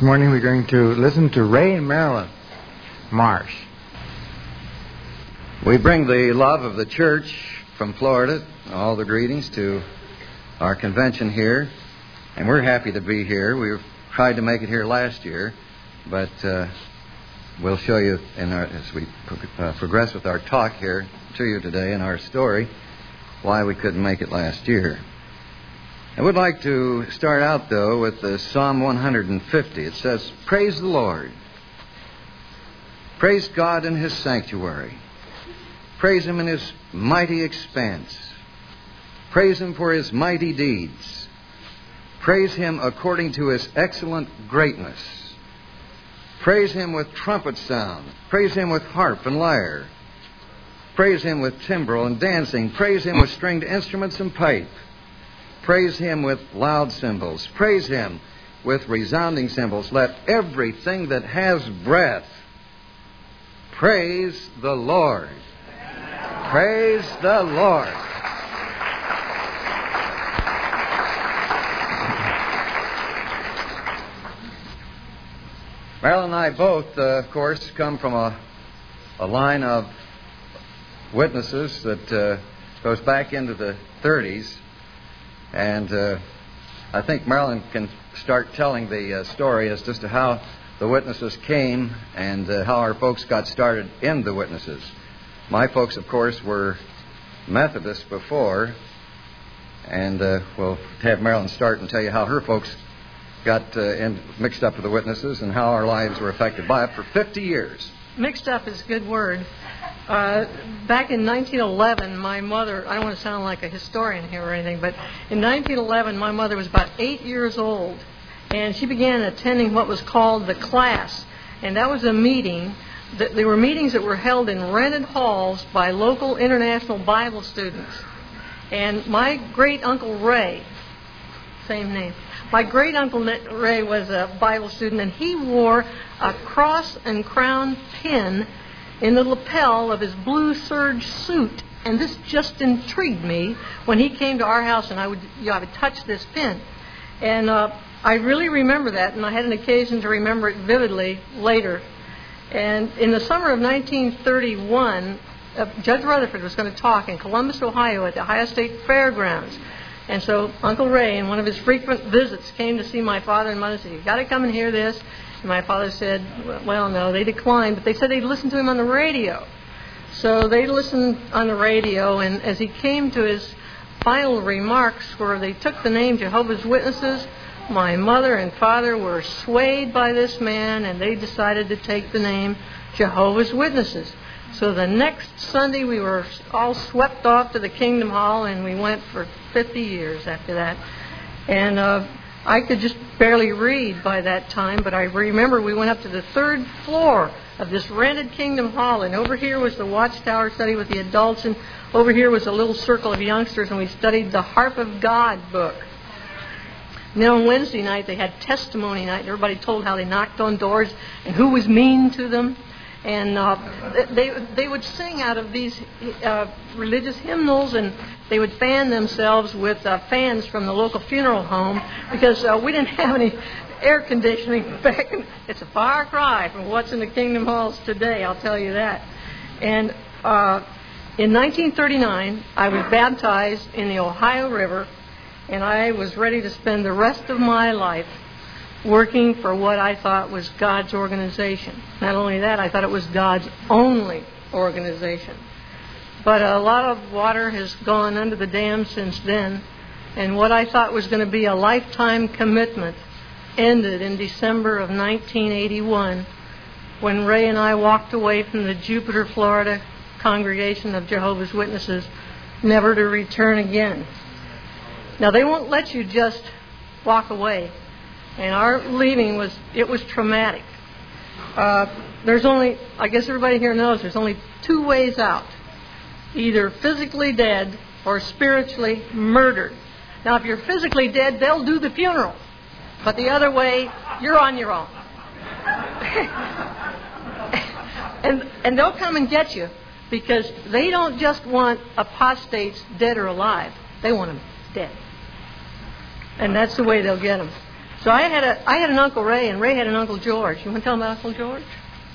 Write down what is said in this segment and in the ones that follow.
morning we're going to listen to Ray and Marilyn Marsh. We bring the love of the church from Florida, all the greetings to our convention here, and we're happy to be here. We tried to make it here last year, but we'll show you as we progress with our talk here to you today in our story why we couldn't make it last year. I would like to start out, though, with Psalm 150. It says, "Praise the Lord. Praise God in His sanctuary. Praise Him in His mighty expanse. Praise Him for His mighty deeds. Praise Him according to His excellent greatness. Praise Him with trumpet sound. Praise Him with harp and lyre. Praise Him with timbrel and dancing. Praise Him with stringed instruments and pipe. Praise Him with loud cymbals. Praise Him with resounding cymbals. Let everything that has breath praise the Lord." Praise the Lord. Marilyn and I both, of course, come from a line of witnesses that goes back into the 30s. And I think Marilyn can start telling the story as to how the witnesses came and how our folks got started in the witnesses. My folks, of course, were Methodists before, and we'll have Marilyn start and tell you how her folks got mixed up with the witnesses and how our lives were affected by it for 50 years. Mixed up is a good word. Back in 1911, my mother, I don't want to sound like a historian here or anything, but in 1911, my mother was about 8 years old, and she began attending what was called the class. And that was a meeting. There were meetings that were held in rented halls by local international Bible students. And my great-uncle Ray, same name, my great-uncle Ray was a Bible student, and he wore a cross and crown pin in the lapel of his blue serge suit. And this just intrigued me when he came to our house, and I would touch this pin. And I really remember that, and I had an occasion to remember it vividly later. And in the summer of 1931, Judge Rutherford was going to talk in Columbus, Ohio at the Ohio State Fairgrounds. And so Uncle Ray, in one of his frequent visits, came to see my father and mother and said, "You've got to come and hear this." And my father said, well, no, they declined, but they said they'd listen to him on the radio. So they listened on the radio, and as he came to his final remarks where they took the name Jehovah's Witnesses, my mother and father were swayed by this man, and they decided to take the name Jehovah's Witnesses. So the next Sunday we were all swept off to the Kingdom Hall, and we went for 50 years after that. And I could just barely read by that time, but I remember we went up to the third floor of this rented Kingdom Hall, and over here was the Watchtower study with the adults, and over here was a little circle of youngsters, and we studied the Harp of God book. And then on Wednesday night they had testimony night, and everybody told how they knocked on doors and who was mean to them. And they would sing out of these religious hymnals, and they would fan themselves with fans from the local funeral home, because we didn't have any air conditioning back. It's a far cry from what's in the Kingdom Halls today, I'll tell you that. And in 1939, I was baptized in the Ohio River, and I was ready to spend the rest of my life working for what I thought was God's organization. Not only that, I thought it was God's only organization. But a lot of water has gone under the dam since then, and what I thought was going to be a lifetime commitment ended in December of 1981 when Ray and I walked away from the Jupiter, Florida congregation of Jehovah's Witnesses, never to return again. Now, they won't let you just walk away. And our leaving was traumatic. There's only, I guess everybody here knows, there's only two ways out. Either physically dead or spiritually murdered. Now, if you're physically dead, they'll do the funeral. But the other way, you're on your own. and they'll come and get you, because they don't just want apostates dead or alive. They want them dead. And that's the way they'll get them. So I had an Uncle Ray, and Ray had an Uncle George. You want to tell them about Uncle George?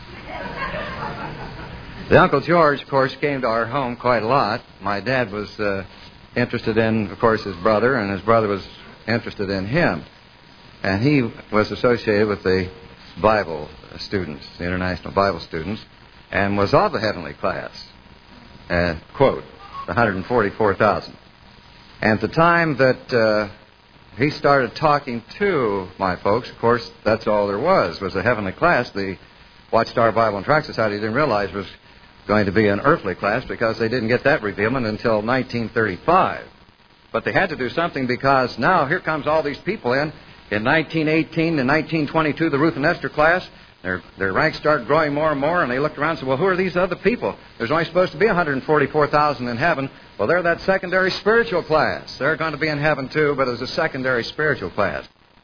The Uncle George, of course, came to our home quite a lot. My dad was interested in, of course, his brother, and his brother was interested in him. And he was associated with the Bible students, the International Bible students, and was of the heavenly class. Quote, 144,000. And at the time that he started talking to my folks, of course, that's all there was a heavenly class. The Watchtower Bible and Tract Society didn't realize was going to be an earthly class because they didn't get that revealment until 1935. But they had to do something because now here comes all these people in 1918 and 1922, the Ruth and Esther class. Their ranks started growing more and more, and they looked around and said, well, who are these other people? There's only supposed to be 144,000 in heaven. Well, they're that secondary spiritual class. They're going to be in heaven too, but as a secondary spiritual class.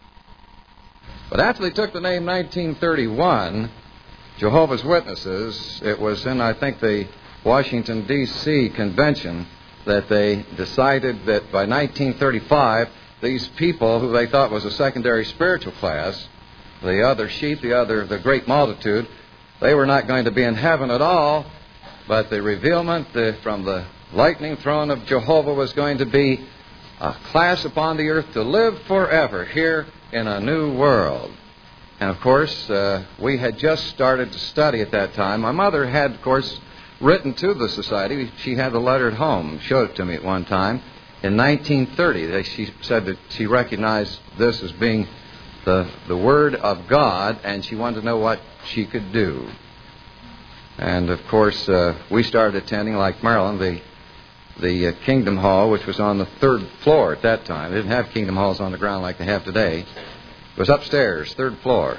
But after they took the name 1931, Jehovah's Witnesses, it was in, I think, the Washington, D.C. convention that they decided that by 1935, these people who they thought was a secondary spiritual class, the other sheep, the great multitude, they were not going to be in heaven at all, but the revealment from the lightning throne of Jehovah was going to be a class upon the earth to live forever here in a new world. And, of course, we had just started to study at that time. My mother had, of course, written to the society. She had the letter at home, showed it to me at one time. In 1930, she said that she recognized this as being the Word of God, and she wanted to know what she could do. And, of course, we started attending, like Maryland, the Kingdom Hall, which was on the third floor at that time. They didn't have Kingdom Halls on the ground like they have today. It was upstairs, third floor.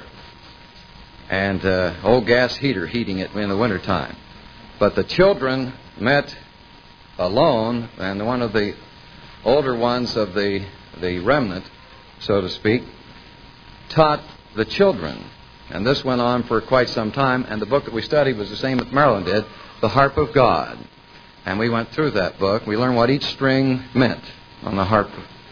And old gas heater heating it in the wintertime. But the children met alone, and one of the older ones of the remnant, so to speak, taught the children. And this went on for quite some time, and the book that we studied was the same that Maryland did, The Harp of God. And we went through that book. We learned what each string meant on the harp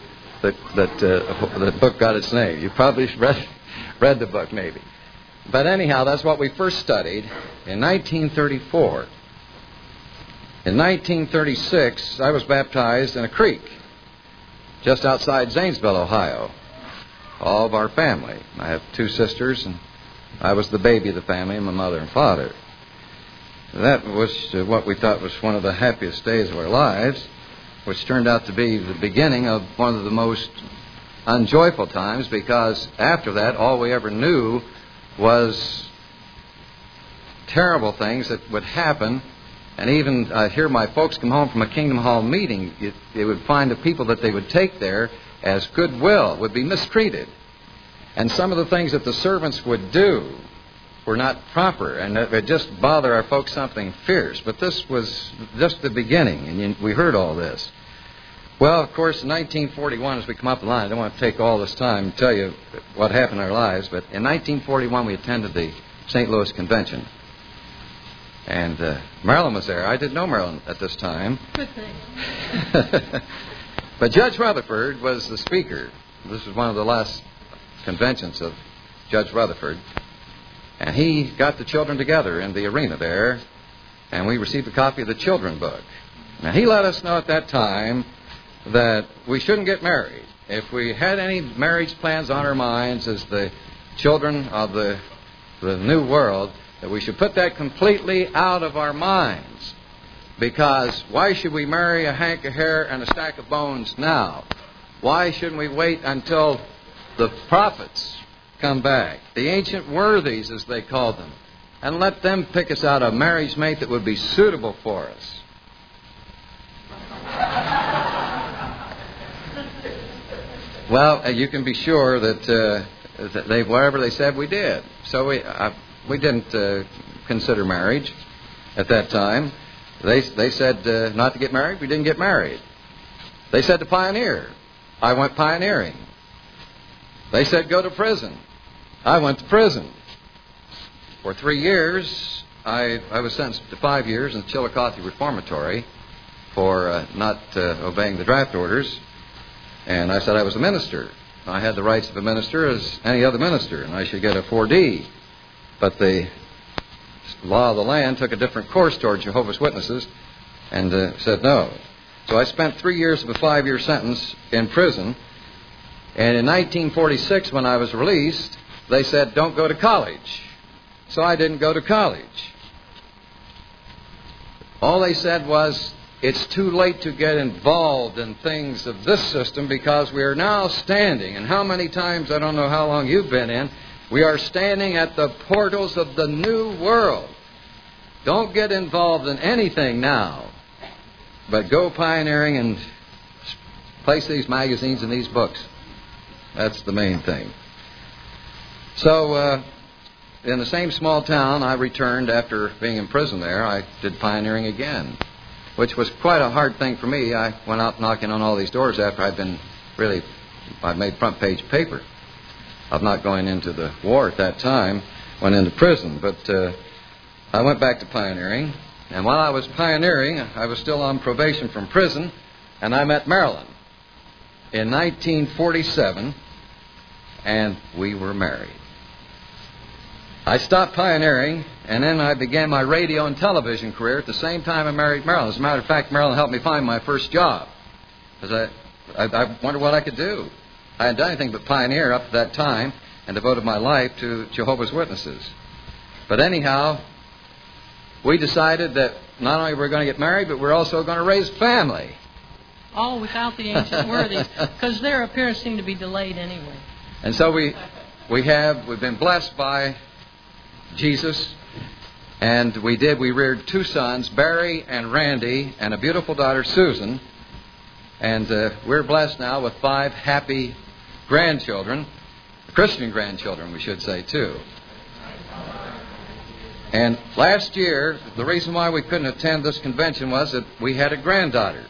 that book got its name. You probably read the book, maybe. But anyhow, that's what we first studied in 1934. In 1936, I was baptized in a creek just outside Zanesville, Ohio. All of our family. I have two sisters, and I was the baby of the family, and my mother and father. That was what we thought was one of the happiest days of our lives, which turned out to be the beginning of one of the most unjoyful times, because after that, all we ever knew was terrible things that would happen. And even here my folks come home from a Kingdom Hall meeting, they would find the people that they would take there as goodwill would be mistreated. And some of the things that the servants would do were not proper, and it would just bother our folks something fierce. But this was just the beginning, and we heard all this. Well, of course, in 1941, as we come up the line, I don't want to take all this time to tell you what happened in our lives, but in 1941 we attended the St. Louis Convention. And Marilyn was there. I didn't know Marilyn at this time. Good thing. But Judge Rutherford was the speaker. This was one of the last conventions of Judge Rutherford. And he got the children together in the arena there, and we received a copy of the children book. Now, he let us know at that time that we shouldn't get married. If we had any marriage plans on our minds as the children of the new world, that we should put that completely out of our minds. Because why should we marry a hank of hair and a stack of bones now? Why shouldn't we wait until the prophets come back, the ancient worthies, as they called them, and let them pick us out a marriage mate that would be suitable for us? Well, you can be sure that whatever they said, we did. So we didn't consider marriage at that time. They said not to get married. We didn't get married. They said to pioneer. I went pioneering. They said go to prison. I went to prison. For 3 years, I was sentenced to 5 years in Chillicothe Reformatory for not obeying the draft orders. And I said I was a minister. I had the rights of a minister as any other minister, and I should get a 4D. But the law of the land took a different course toward Jehovah's Witnesses and said no. So I spent 3 years of a 5-year sentence in prison. And in 1946, when I was released, they said, don't go to college. So I didn't go to college. All they said was, it's too late to get involved in things of this system because we are now standing, and how many times, I don't know how long you've been in, we are standing at the portals of the new world. Don't get involved in anything now, but go pioneering and place these magazines and these books. That's the main thing. So, in the same small town, I returned after being in prison there. I did pioneering again, which was quite a hard thing for me. I went out knocking on all these doors after I'd made front page paper of not going into the war at that time, went into prison. But I went back to pioneering, and while I was pioneering, I was still on probation from prison, and I met Marilyn in 1947, and we were married. I stopped pioneering, and then I began my radio and television career at the same time I married Marilyn. As a matter of fact, Marilyn helped me find my first job, because I wondered what I could do. I hadn't done anything but pioneer up to that time and devoted my life to Jehovah's Witnesses. But anyhow, we decided that not only were we going to get married, but we're also going to raise family. All without the ancient worthies, because their appearance seemed to be delayed anyway. And so we've been blessed by Jesus, and we reared 2 sons, Barry and Randy, and a beautiful daughter, Susan, and we're blessed now with 5 happy grandchildren, Christian grandchildren, we should say, too. And last year, the reason why we couldn't attend this convention was that we had a granddaughter.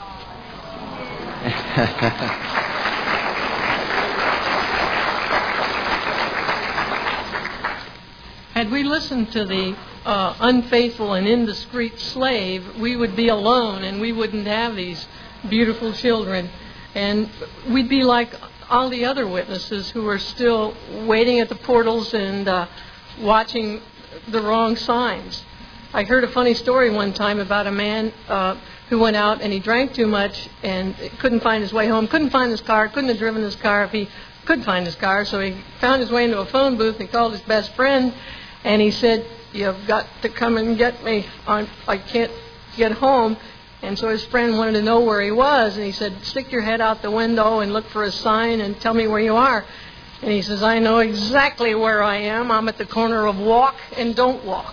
Had we listened to the unfaithful and indiscreet slave, we would be alone and we wouldn't have these beautiful children. And we'd be like all the other witnesses who are still waiting at the portals and watching the wrong signs. I heard a funny story one time about a man who went out and he drank too much and couldn't find his way home, couldn't find his car, couldn't have driven his car if he could find his car. So he found his way into a phone booth and he called his best friend. And he said, you've got to come and get me. I can't get home. And so his friend wanted to know where he was. And he said, stick your head out the window and look for a sign and tell me where you are. And he says, I know exactly where I am. I'm at the corner of Walk and Don't Walk.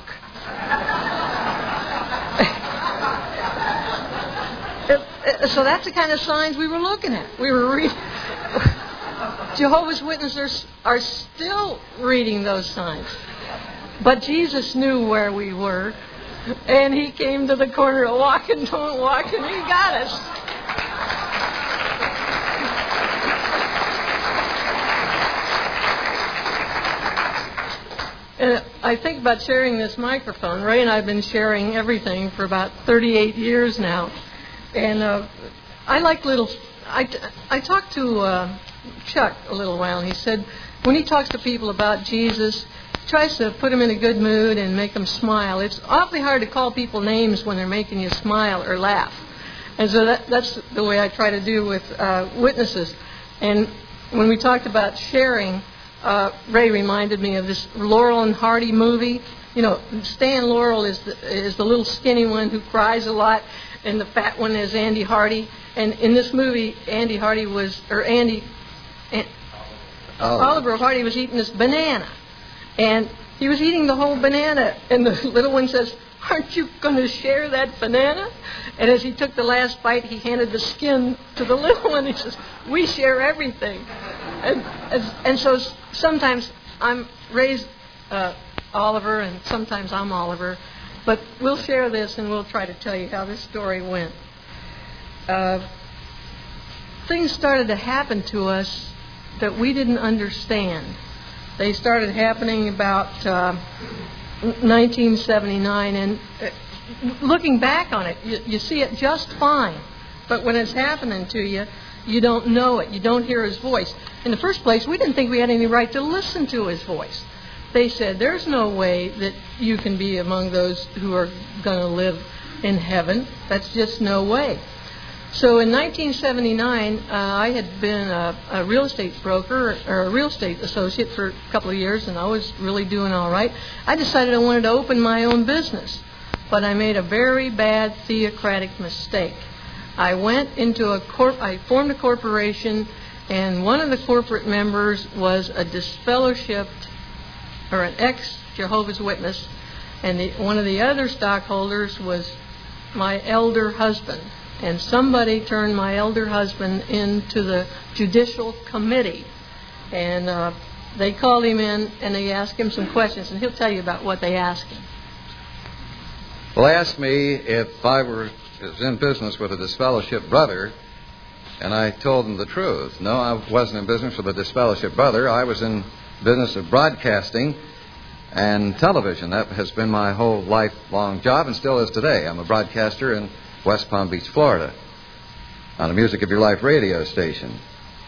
So that's the kind of signs we were looking at. We were reading. Jehovah's Witnesses are still reading those signs. But Jesus knew where we were, and He came to the corner of Walk and Don't Walk, and He got us. And I think about sharing this microphone. Ray and I have been sharing everything for about 38 years now. And I like little... I talked to Chuck a little while, and he said when he talks to people about Jesus, he tries to put them in a good mood and make them smile. It's awfully hard to call people names when they're making you smile or laugh. And so that's the way I try to do with witnesses. And when we talked about sharing, Ray reminded me of this Laurel and Hardy movie. You know, Stan Laurel is the little skinny one who cries a lot, and the fat one is Andy Hardy. And in this movie, Oliver Hardy was eating this banana. And he was eating the whole banana, and the little one says, aren't you going to share that banana? And as he took the last bite, he handed the skin to the little one. He says, we share everything. And so sometimes I'm Ray's Oliver, and sometimes I'm Oliver. But we'll share this, and we'll try to tell you how this story went. Things started to happen to us that we didn't understand. They started happening about 1979, and looking back on it, you see it just fine. But when it's happening to you, You don't know it. You don't hear his voice. In the first place, we didn't think we had any right to listen to his voice. They said, there's no way that you can be among those who are going to live in heaven. That's just no way. So in 1979, I had been a real estate broker or a real estate associate for a couple of years, and I was really doing all right. I decided I wanted to open my own business, but I made a very bad theocratic mistake. I went into I formed a corporation, and one of the corporate members was a disfellowshipped or an ex-Jehovah's Witness, and one of the other stockholders was my elder husband. And somebody turned my elder husband into the judicial committee. And they called him in and they asked him some questions, and he'll tell you about what they asked him. Well, they asked me if I was in business with a disfellowshipped brother, and I told them the truth. No, I wasn't in business with a disfellowshipped brother. I was in business of broadcasting and television. That has been my whole lifelong job and still is today. I'm a broadcaster in West Palm Beach, Florida, on a Music of Your Life radio station.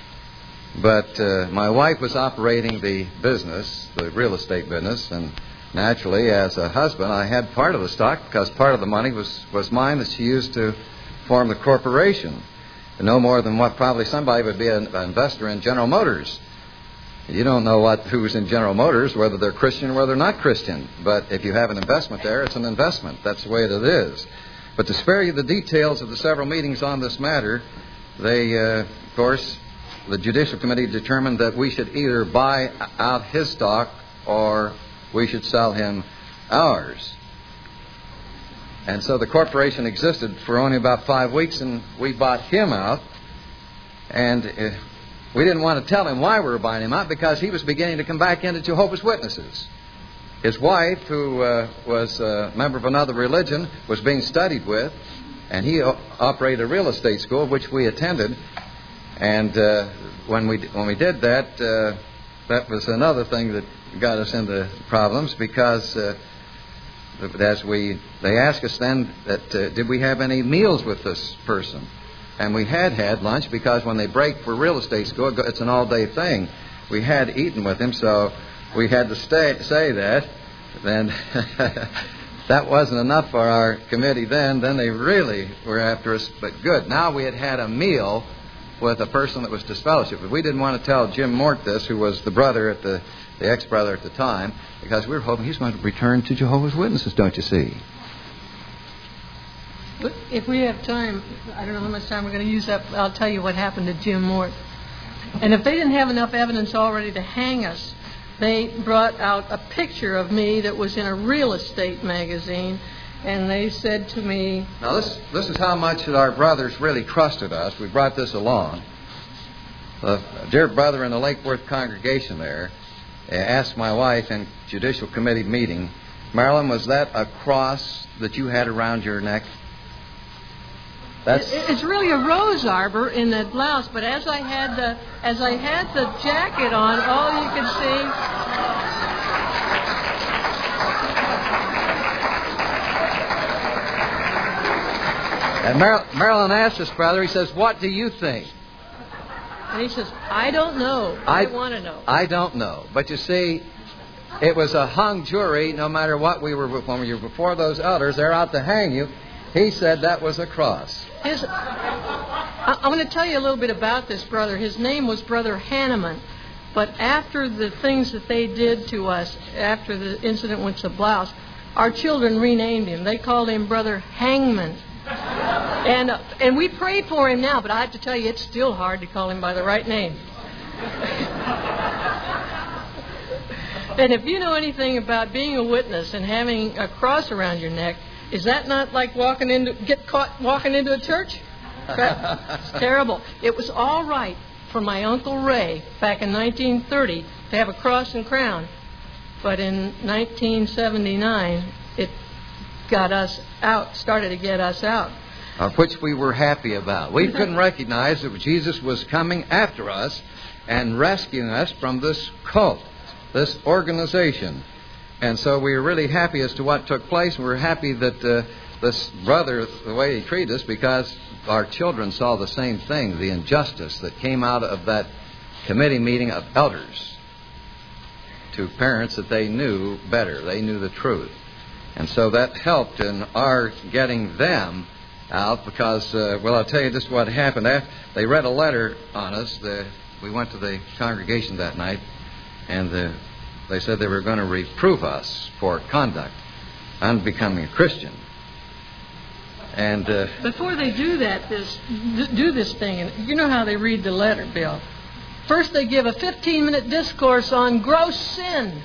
But my wife was operating the business, the real estate business, and naturally, as a husband, I had part of the stock because part of the money was mine that she used to form the corporation. No more than what probably somebody would be an investor in General Motors. You don't know who's in General Motors, whether they're Christian or whether they're not Christian. But if you have an investment there, it's an investment. That's the way it is. But to spare you the details of the several meetings on this matter, they, of course, the Judicial Committee determined that we should either buy out his stock or we should sell him ours. And so the corporation existed for only about 5 weeks, and we bought him out. And we didn't want to tell him why we were buying him out because he was beginning to come back into Jehovah's Witnesses. His wife, who was a member of another religion, was being studied with, and he operated a real estate school, which we attended. And when we did that, that was another thing that got us into problems because they asked us then that did we have any meals with this person, and we had lunch because when they break for real estate school, it's an all-day thing. We had eaten with him, so we had to say that. Then that wasn't enough for our committee then. Then they really were after us. But good. Now we had a meal with a person that was disfellowshipped. But we didn't want to tell Jim Mort this, who was the brother the ex-brother at the time, because we were hoping he's going to return to Jehovah's Witnesses, don't you see? If we have time, I don't know how much time we're going to use up, I'll tell you what happened to Jim Mort. And if they didn't have enough evidence already to hang us, they brought out a picture of me that was in a real estate magazine, and they said to me... Now, this is how much that our brothers really trusted us. We brought this along. The dear brother in the Lake Worth congregation there asked my wife in Judicial Committee meeting, Marilyn, was that a cross that you had around your neck? It's really a rose arbor in that blouse, but as I had the jacket on, all you could see. And Marilyn asked his brother, he says, "What do you think?" And he says, "I don't know. I want to know." I don't know. But you see, it was a hung jury no matter what we were, when we were before those elders, they're out to hang you. He said that was a cross. I'm going to tell you a little bit about this brother. His name was Brother Hanneman. But after the things that they did to us, after the incident with the blouse, our children renamed him. They called him Brother Hangman. And we pray for him now, but I have to tell you, it's still hard to call him by the right name. And if you know anything about being a witness and having a cross around your neck, is that not like get caught walking into a church? It's terrible. It was all right for my Uncle Ray back in 1930 to have a cross and crown. But in 1979, it got us out, started to get us out. Which we were happy about. We couldn't recognize that Jesus was coming after us and rescuing us from this cult, this organization. And so we were really happy as to what took place. We were happy that this brother the way he treated us because our children saw the same thing, the injustice that came out of that committee meeting of elders to parents that they knew better. They knew the truth. And so that helped in our getting them out because, I'll tell you just what happened. They read a letter on us. We went to the congregation that night, and they said they were going to reprove us for conduct on becoming a Christian. And before they do this thing, and you know how they read the letter, Bill. First they give a 15-minute discourse on gross sin.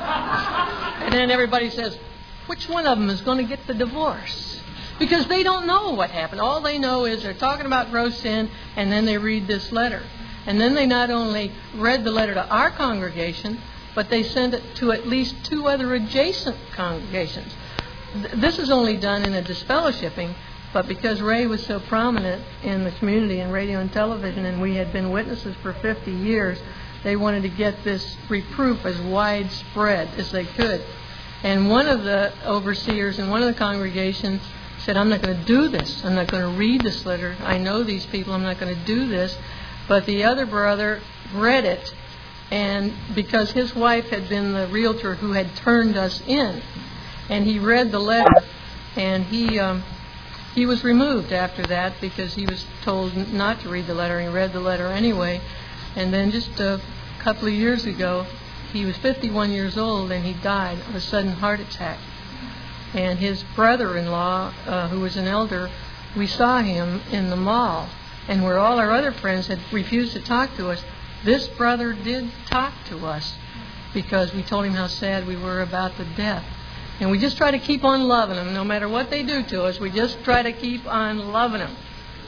And then everybody says, which one of them is going to get the divorce? Because they don't know what happened. All they know is they're talking about gross sin, and then they read this letter. And then they not only read the letter to our congregation, but they sent it to at least 2 other adjacent congregations. This is only done in a disfellowshipping, but because Ray was so prominent in the community in radio and television, and we had been witnesses for 50 years, they wanted to get this reproof as widespread as they could. And one of the overseers in one of the congregations said, I'm not going to do this. I'm not going to read this letter. I know these people. I'm not going to do this. But the other brother read it, and because his wife had been the realtor who had turned us in, and he read the letter, and he was removed after that because he was told not to read the letter. He read the letter anyway. And then just a couple of years ago, he was 51 years old, and he died of a sudden heart attack. And his brother-in-law, who was an elder, we saw him in the mall. And where all our other friends had refused to talk to us, this brother did talk to us because we told him how sad we were about the death. And we just try to keep on loving them. No matter what they do to us, we just try to keep on loving them.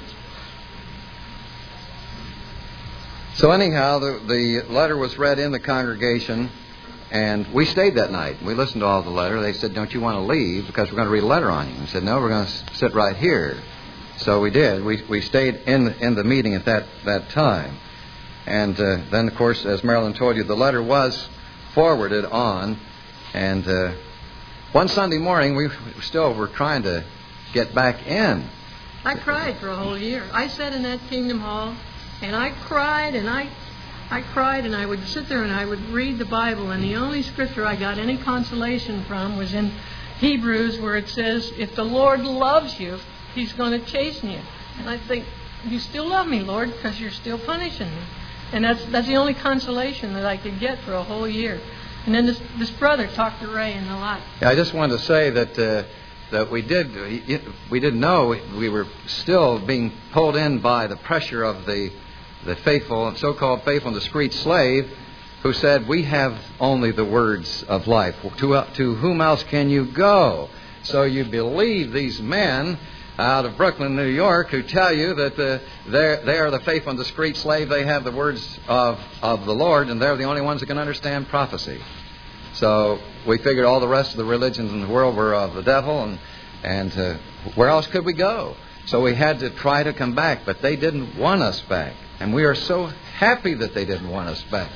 So anyhow, the letter was read in the congregation, and we stayed that night. We listened to all the letter. They said, don't you want to leave because we're going to read a letter on you? We said, no, we're going to sit right here. So we did. We stayed in the meeting at that time. And then, of course, as Marilyn told you, the letter was forwarded on. And one Sunday morning, we still were trying to get back in. I cried for a whole year. I sat in that Kingdom Hall, and I cried, and I cried, and I would sit there and I would read the Bible, and the only scripture I got any consolation from was in Hebrews, where it says, if the Lord loves you, He's going to chasten you. And I think, you still love me, Lord, because you're still punishing me. And that's the only consolation that I could get for a whole year. And then this brother talked to Ray and the lot. Yeah, I just wanted to say that we didn't know we were still being pulled in by the pressure of the faithful, so-called faithful and discreet slave, who said, we have only the words of life. To whom else can you go? So you believe these men out of Brooklyn, New York, who tell you that they are the faithful and discreet slave. They have the words of the Lord, and they're the only ones that can understand prophecy. So we figured all the rest of the religions in the world were of the devil, and where else could we go? So we had to try to come back, but they didn't want us back. And we are so happy that they didn't want us back.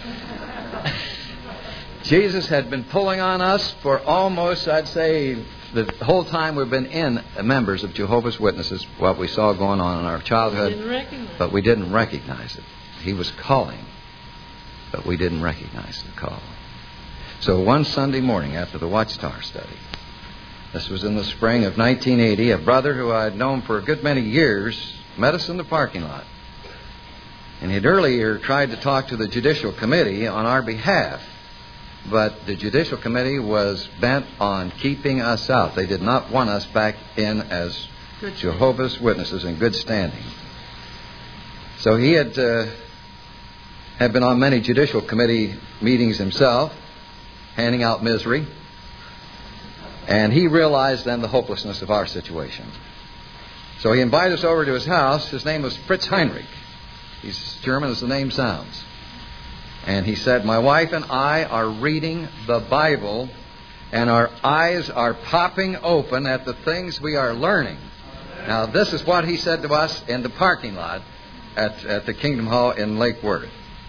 Jesus had been pulling on us for almost, I'd say, the whole time we've been members of Jehovah's Witnesses, what we saw going on in our childhood, but we didn't recognize it. He was calling, but we didn't recognize the call. So one Sunday morning after the Watchtower study, this was in the spring of 1980, a brother who I had known for a good many years met us in the parking lot. And he had earlier tried to talk to the Judicial Committee on our behalf. But the Judicial Committee was bent on keeping us out. They did not want us back in as Jehovah's Witnesses in good standing. So he had been on many Judicial Committee meetings himself, handing out misery. And he realized then the hopelessness of our situation. So he invited us over to his house. His name was Fritz Heinrich. He's German as the name sounds. And he said, my wife and I are reading the Bible, and our eyes are popping open at the things we are learning. Now, this is what he said to us in the parking lot at the Kingdom Hall in Lake Worth.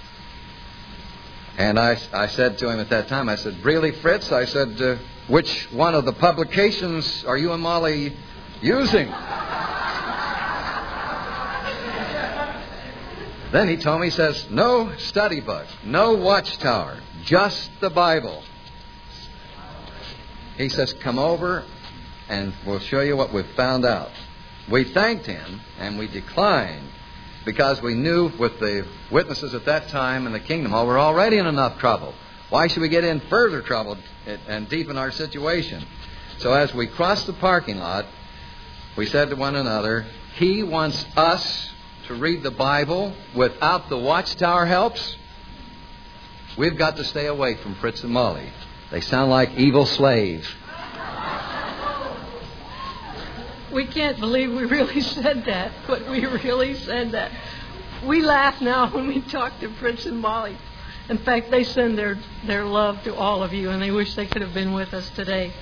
And I said to him at that time, I said, really, Fritz? I said, which one of the publications are you and Molly using. Then he told me, he says, no study book, no watchtower, just the Bible. He says, come over and we'll show you what we've found out. We thanked him and we declined because we knew with the witnesses at that time in the Kingdom Hall, we're already in enough trouble. Why should we get in further trouble and deepen our situation? So as we crossed the parking lot, we said to one another, he wants us to read the Bible without the watchtower helps. We've got to stay away from Fritz and Molly. They sound like evil slaves. We can't believe we really said that, but we really said that. We laugh now when we talk to Fritz and Molly. In fact, they send their love to all of you, and they wish they could have been with us today.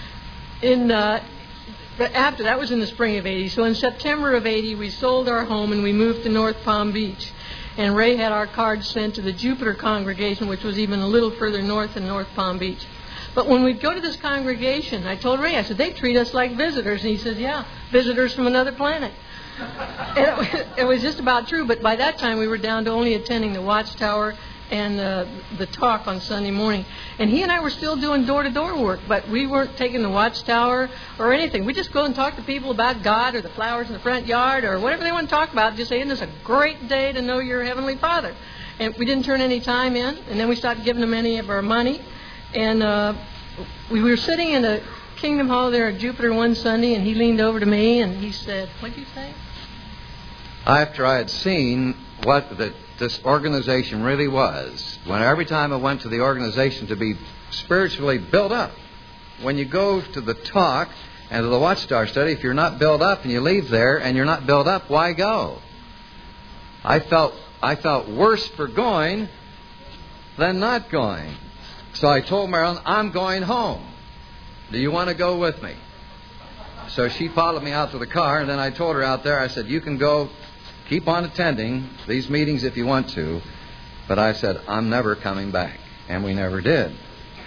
But after that was in the spring of 80. So in September of 80, we sold our home and we moved to North Palm Beach. And Ray had our cards sent to the Jupiter congregation, which was even a little further north than North Palm Beach. But when we'd go to this congregation, I told Ray, I said, they treat us like visitors. And he says, yeah, visitors from another planet. And it was just about true. But by that time, we were down to only attending the Watchtower and the talk on Sunday morning. And he and I were still doing door-to-door work, but we weren't taking the Watchtower or anything. We just go and talk to people about God or the flowers in the front yard or whatever they want to talk about. Just say, isn't this a great day to know your Heavenly Father? And we didn't turn any time in, and then we stopped giving them any of our money. And we were sitting in the Kingdom Hall there at Jupiter one Sunday, and he leaned over to me and he said, what did you say? After I had seen what this organization really was, when every time I went to the organization to be spiritually built up, when you go to the talk and to the Watchtower study, if you're not built up and you leave there and you're not built up, why go? I felt worse for going than not going. So I told Marilyn, I'm going home. Do you want to go with me? So she followed me out to the car, and then I told her out there, I said, you can go, keep on attending these meetings if you want to. But I said, I'm never coming back. And we never did.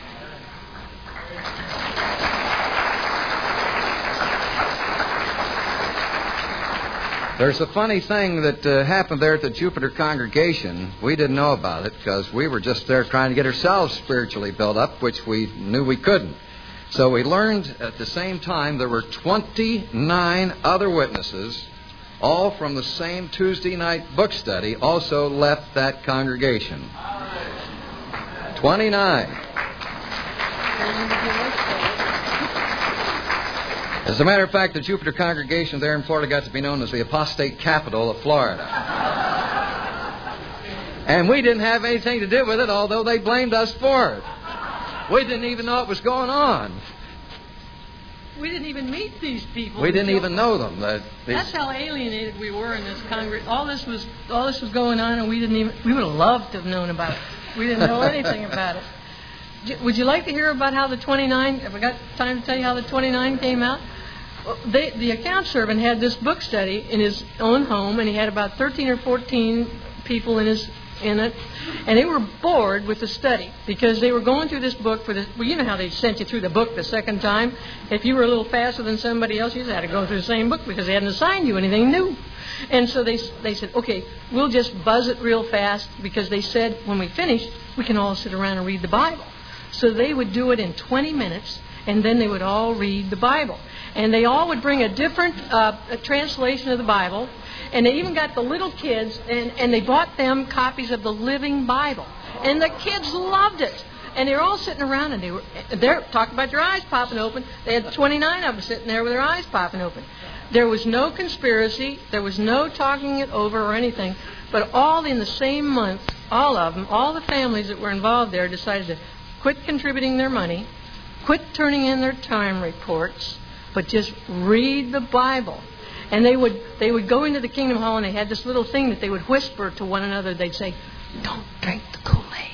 There's a funny thing that happened there at the Jupiter congregation. We didn't know about it because we were just there trying to get ourselves spiritually built up, which we knew we couldn't. So we learned at the same time there were 29 other witnesses, all from the same Tuesday night book study, also left that congregation. 29. As a matter of fact, the Jupiter congregation there in Florida got to be known as the apostate capital of Florida. And we didn't have anything to do with it, although they blamed us for it. We didn't even know what was going on. We didn't even meet these people. We didn't even know them. That's how alienated we were in this congregation. All this was going on, and we would have loved to have known about it. We didn't know anything about it. Would you like to hear about how the 29, have I got time to tell you how the 29 came out? The account servant had this book study in his own home, and he had about 13 or 14 people in it, and they were bored with the study because they were going through this book well, you know how they sent you through the book the second time. If you were a little faster than somebody else, you just had to go through the same book because they hadn't assigned you anything new. And so they said, okay, we'll just buzz it real fast because they said when we finish, we can all sit around and read the Bible. So they would do it in 20 minutes, and then they would all read the Bible. And they all would bring a different translation of the Bible. And they even got the little kids, and they bought them copies of the Living Bible. And the kids loved it. And they were all sitting around, and they're talking about their eyes popping open. They had 29 of them sitting there with their eyes popping open. There was no conspiracy. There was no talking it over or anything. But all in the same month, all of them, all the families that were involved there decided to quit contributing their money, quit turning in their time reports, but just read the Bible. And they would go into the Kingdom Hall, and they had this little thing that they would whisper to one another. They'd say, "Don't drink the Kool-Aid."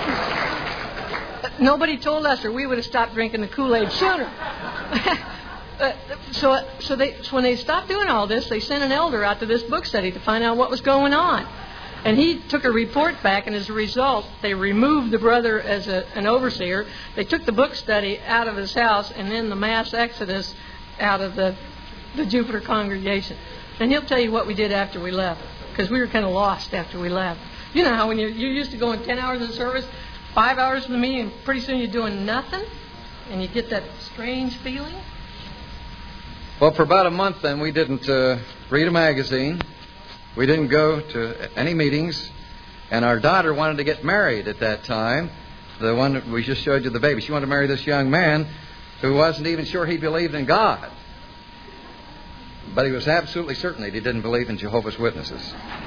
Nobody told us, or we would have stopped drinking the Kool-Aid sooner. So when they stopped doing all this, they sent an elder out to this book study to find out what was going on. And he took a report back, and as a result, they removed the brother as an overseer. They took the book study out of his house, and then the mass exodus out of the Jupiter congregation. And he'll tell you what we did after we left, because we were kind of lost after we left. You know how when you're used to going 10 hours of service, 5 hours of the meeting, and pretty soon you're doing nothing, and you get that strange feeling? Well, for about a month then, we didn't read a magazine. We didn't go to any meetings. And our daughter wanted to get married at that time. The one that we just showed you the baby. She wanted to marry this young man who wasn't even sure he believed in God. But he was absolutely certain that he didn't believe in Jehovah's Witnesses.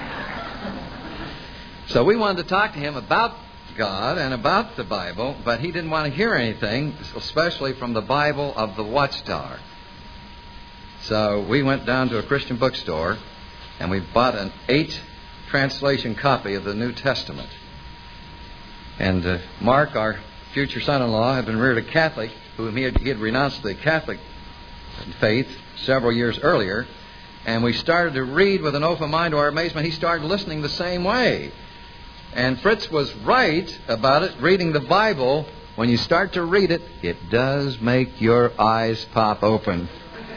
So we wanted to talk to him about God and about the Bible, but he didn't want to hear anything, especially from the Bible of the Watchtower. So we went down to a Christian bookstore and we bought an 8 translation copy of the New Testament. And Mark, our future son-in-law, had been reared a Catholic, whom he had renounced the Catholic faith several years earlier. And we started to read with an open mind. To our amazement, he started listening the same way. And Fritz was right about it. Reading the Bible, when you start to read it, it does make your eyes pop open.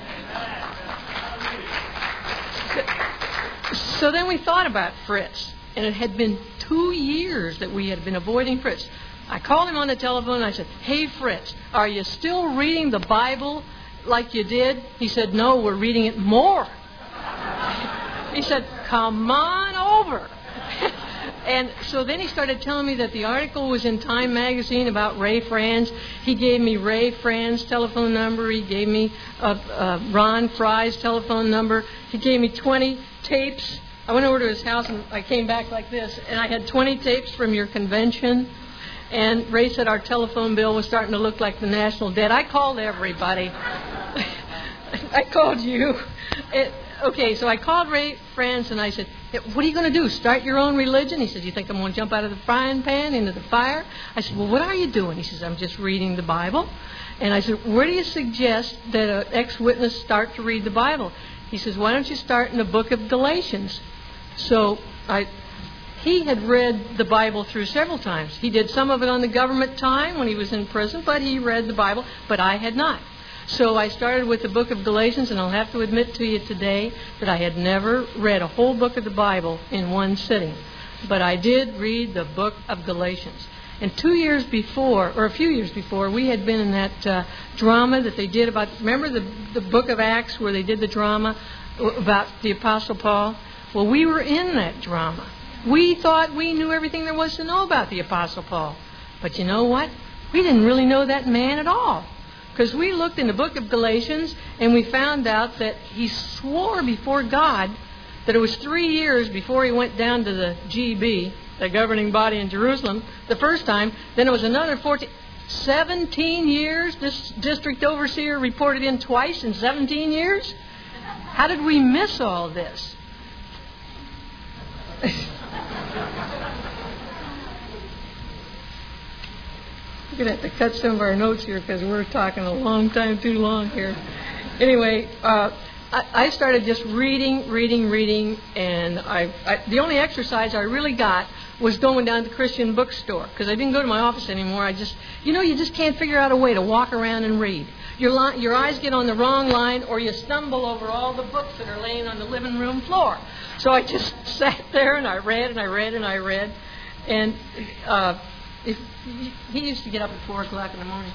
So then we thought about Fritz, and it had been 2 years that we had been avoiding Fritz. I called him on the telephone and I said, "Hey Fritz, are you still reading the Bible like you did?" He said, "No, we're reading it more." He said, "Come on over." And so then he started telling me that the article was in Time magazine about Ray Franz. He gave me Ray Franz's telephone number. He gave me Ron Fry's telephone number. He gave me 20 tapes. I went over to his house and I came back like this, and I had 20 tapes from your convention. And Ray said our telephone bill was starting to look like the national debt. I called everybody. I called you. Okay, so I called Ray Franz and I said, "What are you going to do? Start your own religion?" He said, "You think I'm going to jump out of the frying pan into the fire?" I said, "Well, what are you doing?" He says, "I'm just reading the Bible." And I said, "Where do you suggest that an ex-witness start to read the Bible?" He says, "Why don't you start in the book of Galatians?" So he had read the Bible through several times. He did some of it on the government time when he was in prison, but he read the Bible, but I had not. So I started with the book of Galatians, and I'll have to admit to you today that I had never read a whole book of the Bible in one sitting. But I did read the book of Galatians. And 2 years before, or a few years before, we had been in that drama that they did about, remember the book of Acts where they did the drama about the Apostle Paul? Well, we were in that drama. We thought we knew everything there was to know about the Apostle Paul. But you know what? We didn't really know that man at all. Because we looked in the book of Galatians and we found out that he swore before God that it was 3 years before he went down to the GB, the governing body in Jerusalem, the first time. Then it was another 17 years. This district overseer reported in twice in 17 years. How did we miss all this? We're going to have to cut some of our notes here because we're talking a long time too long here. Anyway, I started just reading, and the only exercise I really got was going down to the Christian bookstore because I didn't go to my office anymore. You just can't figure out a way to walk around and read. Your eyes get on the wrong line, or you stumble over all the books that are laying on the living room floor. So I just sat there and I read. And he used to get up at 4 o'clock in the morning.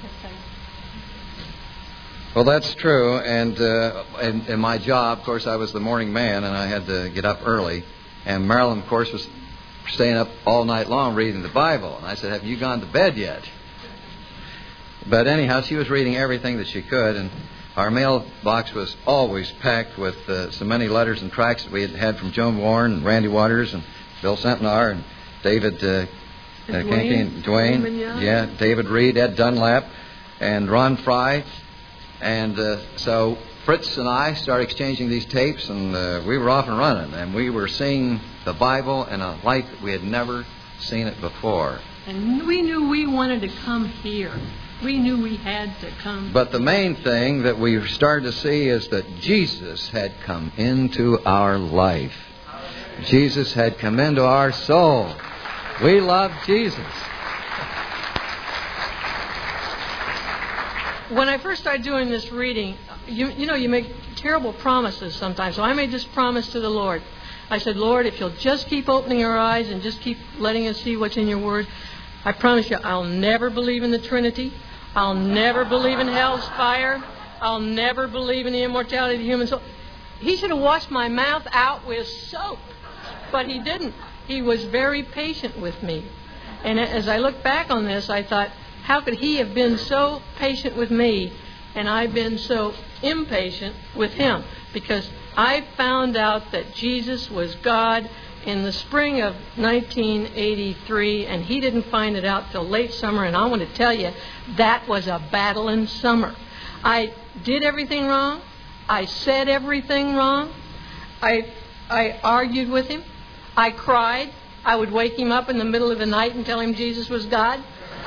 Well, that's true. And in my job, of course, I was the morning man, and I had to get up early. And Marilyn, of course, was staying up all night long reading the Bible. And I said, "Have you gone to bed yet?" But anyhow, she was reading everything that she could, and our mailbox was always packed with so many letters and tracts that we had had from Joan Warren and Randy Waters and Bill Centenar and David Dwayne, David Reed, Ed Dunlap, and Ron Fry. And so Fritz and I started exchanging these tapes, and we were off and running, and we were seeing the Bible in a light that we had never seen it before. And we knew we wanted to come here. We knew we had to come. But the main thing that we started to see is that Jesus had come into our life. Jesus had come into our soul. We love Jesus. When I first started doing this reading, you make terrible promises sometimes. So I made this promise to the Lord. I said, Lord, if you'll just keep opening our eyes and just keep letting us see what's in your word, I promise you I'll never believe in the Trinity. I'll never believe in hell's fire. I'll never believe in the immortality of the human soul. He should have washed my mouth out with soap, but he didn't. He was very patient with me. And as I look back on this, I thought, how could he have been so patient with me and I've been so impatient with him? Because I found out that Jesus was God in the spring of 1983, and he didn't find it out till late summer, and I want to tell you, that was a battling summer. I did everything wrong. I said everything wrong. I argued with him. I cried. I would wake him up in the middle of the night and tell him Jesus was God.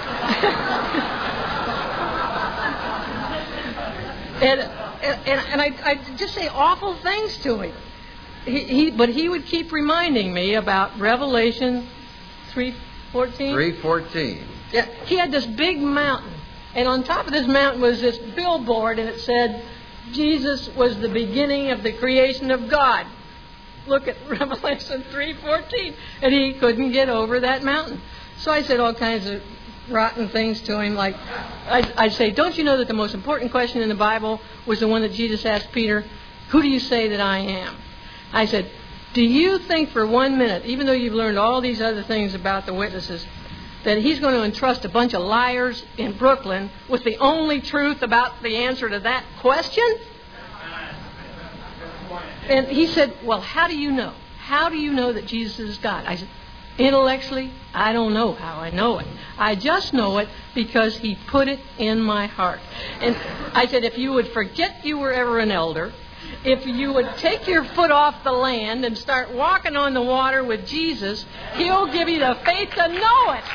And I just say awful things to him. But he would keep reminding me about Revelation 3:14. 3:14. Yeah, he had this big mountain, and on top of this mountain was this billboard, and it said, Jesus was the beginning of the creation of God. Look at Revelation 3:14. And he couldn't get over that mountain. So I said all kinds of rotten things to him, like I'd say, don't you know that the most important question in the Bible was the one that Jesus asked Peter, who do you say that I am? I said, do you think for 1 minute, even though you've learned all these other things about the witnesses, that he's going to entrust a bunch of liars in Brooklyn with the only truth about the answer to that question? And he said, well, how do you know? How do you know that Jesus is God? I said, intellectually, I don't know how I know it. I just know it because he put it in my heart. And I said, if you would forget you were ever an elder, if you would take your foot off the land and start walking on the water with Jesus, he'll give you the faith to know it.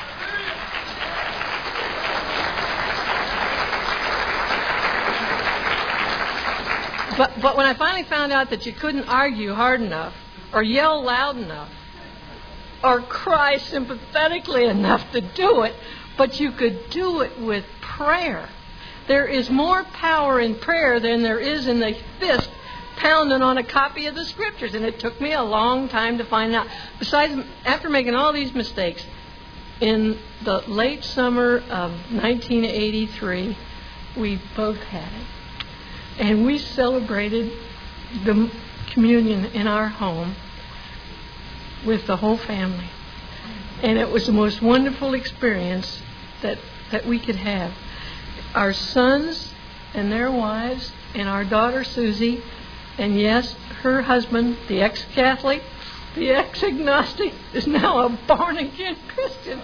But when I finally found out that you couldn't argue hard enough or yell loud enough or cry sympathetically enough to do it, but you could do it with prayer. There is more power in prayer than there is in the fist pounding on a copy of the Scriptures. And it took me a long time to find out. Besides, after making all these mistakes, in the late summer of 1983, we both had it. And we celebrated the communion in our home with the whole family. And it was the most wonderful experience that we could have. Our sons and their wives and our daughter Susie, and yes, her husband, the ex-Catholic, the ex-agnostic, is now a born-again Christian.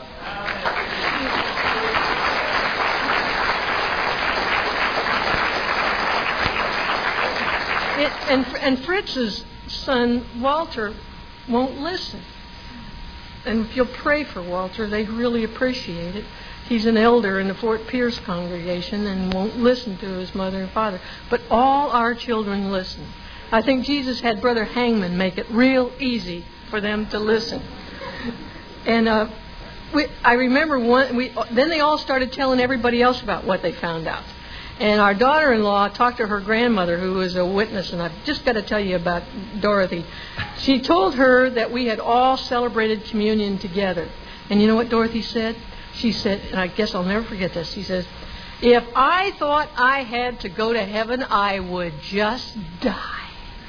And Fritz's son, Walter, won't listen. And if you'll pray for Walter, they'd really appreciate it. He's an elder in the Fort Pierce congregation and won't listen to his mother and father. But all our children listen. I think Jesus had Brother Hangman make it real easy for them to listen. And I remember then they all started telling everybody else about what they found out. And our daughter-in-law talked to her grandmother, who was a witness, and I've just got to tell you about Dorothy. She told her that we had all celebrated communion together. And you know what Dorothy said? She said, and I guess I'll never forget this, she says, if I thought I had to go to heaven, I would just die.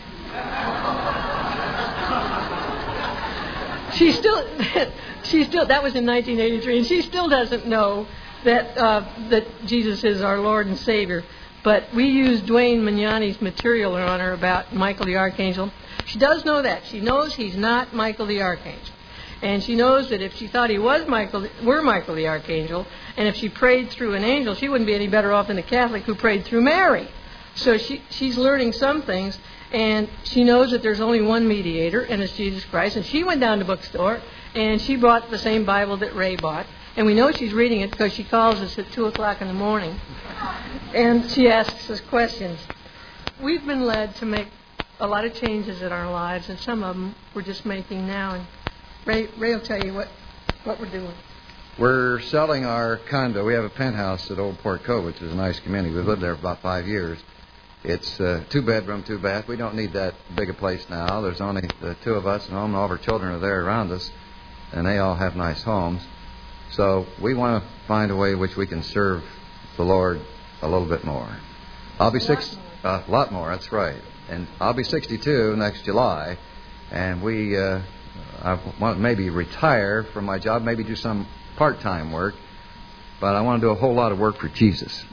She still, that was in 1983, and she still doesn't know that Jesus is our Lord and Savior. But we used Dwayne Magnani's material on her about Michael the Archangel. She does know that. She knows he's not Michael the Archangel. And she knows that if she thought he were Michael the Archangel, and if she prayed through an angel, she wouldn't be any better off than a Catholic who prayed through Mary. So she's learning some things, and she knows that there's only one mediator, and it's Jesus Christ. And she went down to the bookstore, and she bought the same Bible that Ray bought. And we know she's reading it because she calls us at 2 o'clock in the morning. And she asks us questions. We've been led to make a lot of changes in our lives, and some of them we're just making now. And Ray will tell you what we're doing. We're selling our condo. We have a penthouse at Old Port Cove, which is a nice community. We've lived there for about 5 years. It's 2-bedroom, 2-bath. We don't need that big a place now. There's only the two of us at home, and all of our children are there around us, and they all have nice homes. So we want to find a way in which we can serve the Lord a little bit more. I'll be a lot more, that's right. And I'll be 62 next July, and I want to maybe retire from my job, maybe do some part-time work, but I want to do a whole lot of work for Jesus.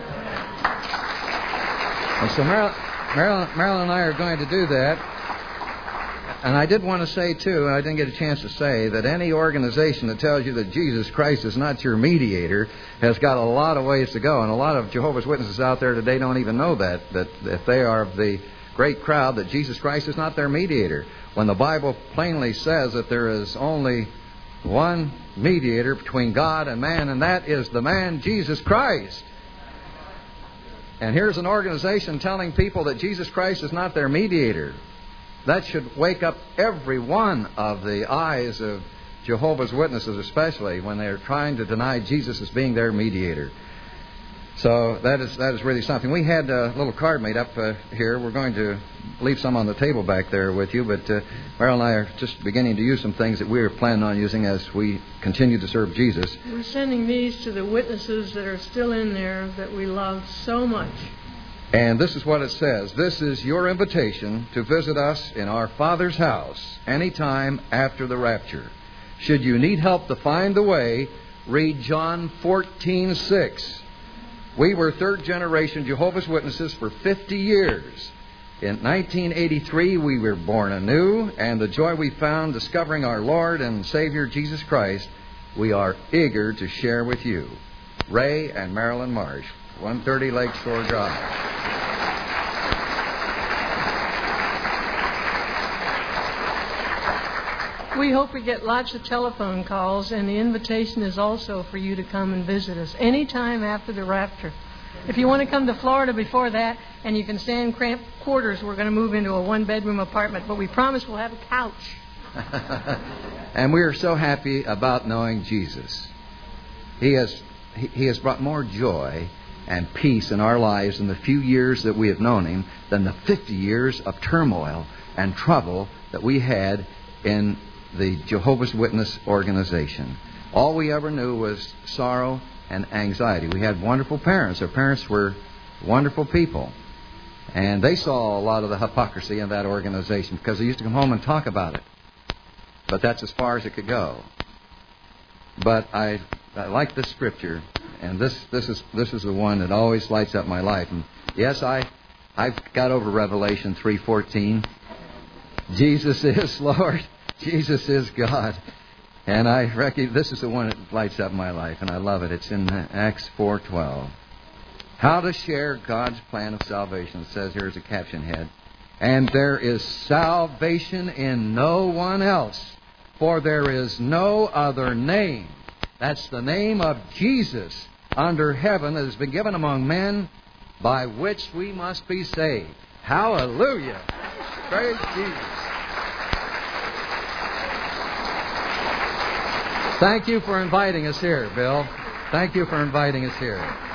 And so Marilyn and I are going to do that. And I did want to say, too, and I didn't get a chance to say, that any organization that tells you that Jesus Christ is not your mediator has got a lot of ways to go. And a lot of Jehovah's Witnesses out there today don't even know that if they are of the great crowd, that Jesus Christ is not their mediator. When the Bible plainly says that there is only one mediator between God and man, and that is the man Jesus Christ. And here's an organization telling people that Jesus Christ is not their mediator. That should wake up every one of the eyes of Jehovah's Witnesses, especially when they're trying to deny Jesus as being their mediator. So that is really something. We had a little card made up here. We're going to leave some on the table back there with you, but Meryl and I are just beginning to use some things that we're planning on using as we continue to serve Jesus. We're sending these to the witnesses that are still in there that we love so much. And this is what it says. This is your invitation to visit us in our Father's house anytime after the rapture. Should you need help to find the way, read John 14:6. We were third-generation Jehovah's Witnesses for 50 years. In 1983, we were born anew, and the joy we found discovering our Lord and Savior Jesus Christ, we are eager to share with you. Ray and Marilyn Marsh, 130 Lakeshore Drive. We hope we get lots of telephone calls, and the invitation is also for you to come and visit us anytime after the rapture. If you want to come to Florida before that, and you can stay in cramped quarters, we're going to move into a 1-bedroom apartment, but we promise we'll have a couch. And we are so happy about knowing Jesus. He has brought more joy and peace in our lives in the few years that we have known Him than the 50 years of turmoil and trouble that we had in the Jehovah's Witness organization. All we ever knew was sorrow and anxiety. We had wonderful parents. Our parents were wonderful people. And they saw a lot of the hypocrisy in that organization because they used to come home and talk about it. But that's as far as it could go. But I like this scripture, and this is the one that always lights up my life. And yes, I've got over Revelation 3:14. Jesus is Lord. Jesus is God. And I reckon this is the one that lights up my life, and I love it. It's in Acts 4:12. How to share God's plan of salvation. It says here as a caption head. And there is salvation in no one else, for there is no other name. That's the name of Jesus under heaven that has been given among men by which we must be saved. Hallelujah. Praise Jesus. Thank you for inviting us here, Bill. Thank you for inviting us here.